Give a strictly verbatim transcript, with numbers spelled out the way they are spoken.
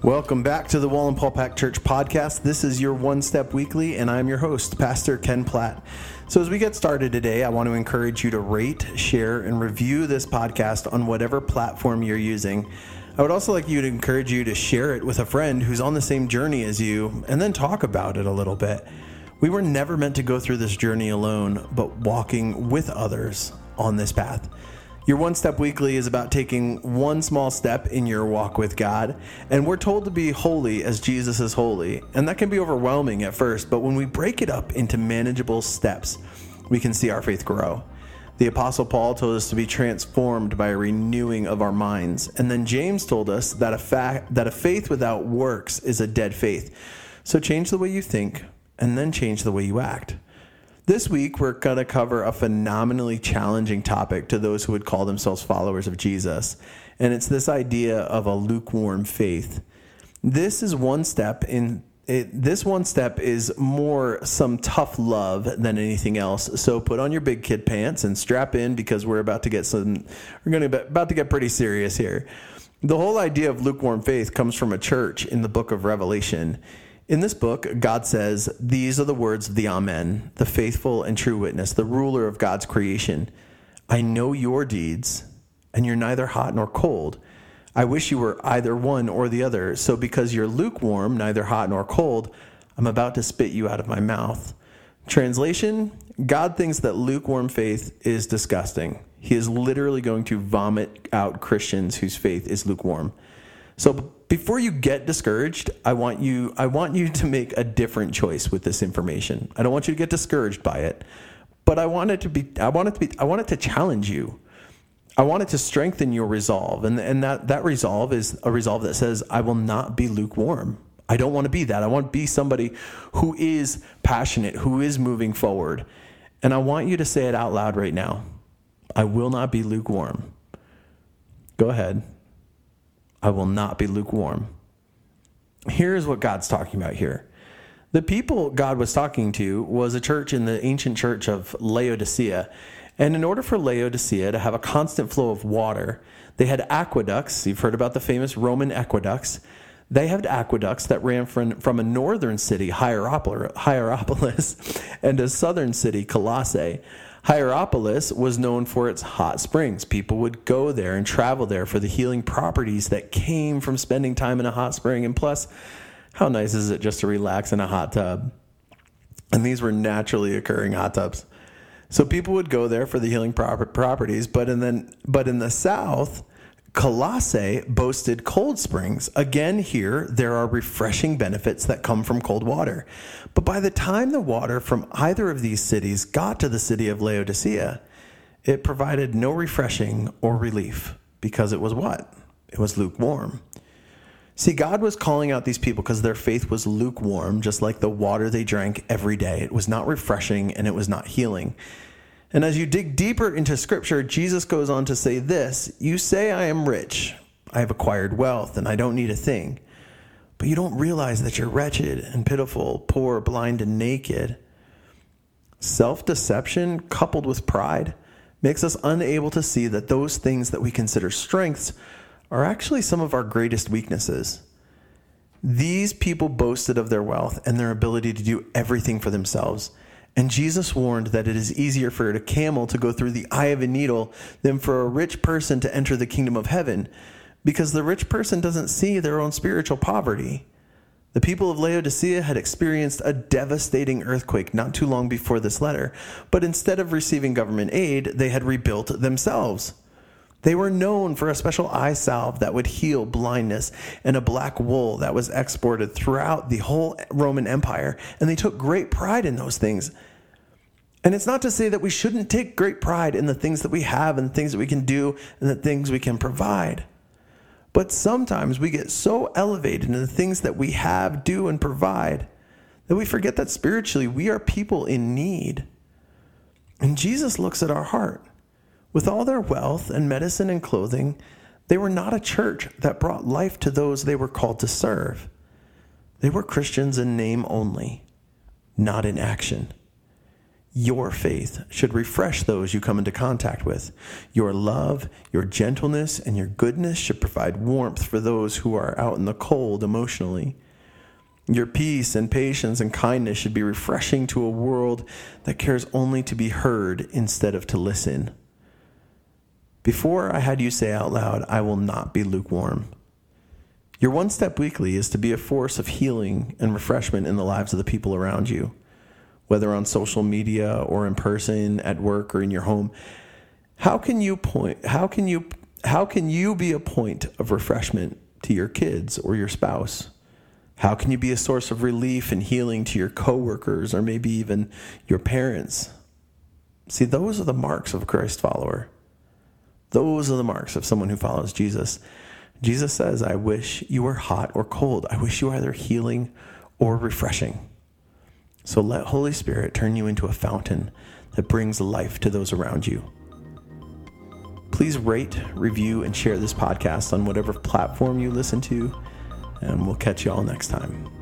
Welcome back to the Wallenpaupack Church podcast. This is your One Step Weekly, and I'm your host, Pastor Ken Platt. So as we get started today, I want to encourage you to rate, share, and review this podcast on whatever platform you're using. I would also like you to encourage you to share it with a friend who's on the same journey as you, and then talk about it a little bit. We were never meant to go through this journey alone, but walking with others on this path. Your One Step Weekly is about taking one small step in your walk with God, and we're told to be holy as Jesus is holy, and that can be overwhelming at first, but when we break it up into manageable steps, we can see our faith grow. The Apostle Paul told us to be transformed by a renewing of our minds, and then James told us that a fact that a faith without works is a dead faith. So change the way you think, and then change the way you act. This week, we're going to cover a phenomenally challenging topic to those who would call themselves followers of Jesus, and it's this idea of a lukewarm faith. This is one step in it, this one step is more some tough love than anything else. So put on your big kid pants and strap in because we're about to get some. We're going to be about to get pretty serious here. The whole idea of lukewarm faith comes from a church in the book of Revelation. In this book, God says, "These are the words of the Amen, the faithful and true witness, the ruler of God's creation. I know your deeds, and you're neither hot nor cold. I wish you were either one or the other. So because you're lukewarm, neither hot nor cold, I'm about to spit you out of my mouth." Translation, God thinks that lukewarm faith is disgusting. He is literally going to vomit out Christians whose faith is lukewarm. So before you get discouraged, I want you I want you to make a different choice with this information. I don't want you to get discouraged by it, but I want it to be I want it to be I want it to challenge you. I want it to strengthen your resolve. And and that that resolve is a resolve that says, I will not be lukewarm. I don't want to be that. I want to be somebody who is passionate, who is moving forward. And I want you to say it out loud right now. I will not be lukewarm. Go ahead. I will not be lukewarm. Here's what God's talking about here. The people God was talking to was a church in the ancient church of Laodicea. And in order for Laodicea to have a constant flow of water, they had aqueducts. You've heard about the famous Roman aqueducts. They had aqueducts that ran from, from a northern city, Hierapolis, and a southern city, Colossae. Hierapolis was known for its hot springs. People would go there and travel there for the healing properties that came from spending time in a hot spring. And plus, how nice is it just to relax in a hot tub? And these were naturally occurring hot tubs. So people would go there for the healing proper properties. But in the, but in the south, Colossae boasted cold springs. Again, here, there are refreshing benefits that come from cold water. But by the time the water from either of these cities got to the city of Laodicea, it provided no refreshing or relief because it was what? It was lukewarm. See, God was calling out these people because their faith was lukewarm, just like the water they drank every day. It was not refreshing and it was not healing. And as you dig deeper into Scripture, Jesus goes on to say this: you say I am rich, I have acquired wealth, and I don't need a thing. But you don't realize that you're wretched and pitiful, poor, blind, and naked. Self-deception coupled with pride makes us unable to see that those things that we consider strengths are actually some of our greatest weaknesses. These people boasted of their wealth and their ability to do everything for themselves. And Jesus warned that it is easier for a camel to go through the eye of a needle than for a rich person to enter the kingdom of heaven, because the rich person doesn't see their own spiritual poverty. The people of Laodicea had experienced a devastating earthquake not too long before this letter, but instead of receiving government aid, they had rebuilt themselves. They were known for a special eye salve that would heal blindness and a black wool that was exported throughout the whole Roman Empire, and they took great pride in those things. And it's not to say that we shouldn't take great pride in the things that we have and the things that we can do and the things we can provide. But sometimes we get so elevated in the things that we have, do, and provide that we forget that spiritually we are people in need. And Jesus looks at our heart. With all their wealth and medicine and clothing, they were not a church that brought life to those they were called to serve. They were Christians in name only, not in action. Your faith should refresh those you come into contact with. Your love, your gentleness, and your goodness should provide warmth for those who are out in the cold emotionally. Your peace and patience and kindness should be refreshing to a world that cares only to be heard instead of to listen. Before I had you say out loud, I will not be lukewarm. Your One Step Weekly is to be a force of healing and refreshment in the lives of the people around you, whether on social media or in person, at work, or in your home. How can you point, how can you, how can you be a point of refreshment to your kids or your spouse? How can you be a source of relief and healing to your coworkers or maybe even your parents? See, those are the marks of a Christ follower. Those are the marks of someone who follows Jesus. Jesus says, I wish you were hot or cold. I wish you were either healing or refreshing. So let Holy Spirit turn you into a fountain that brings life to those around you. Please rate, review, and share this podcast on whatever platform you listen to, and we'll catch you all next time.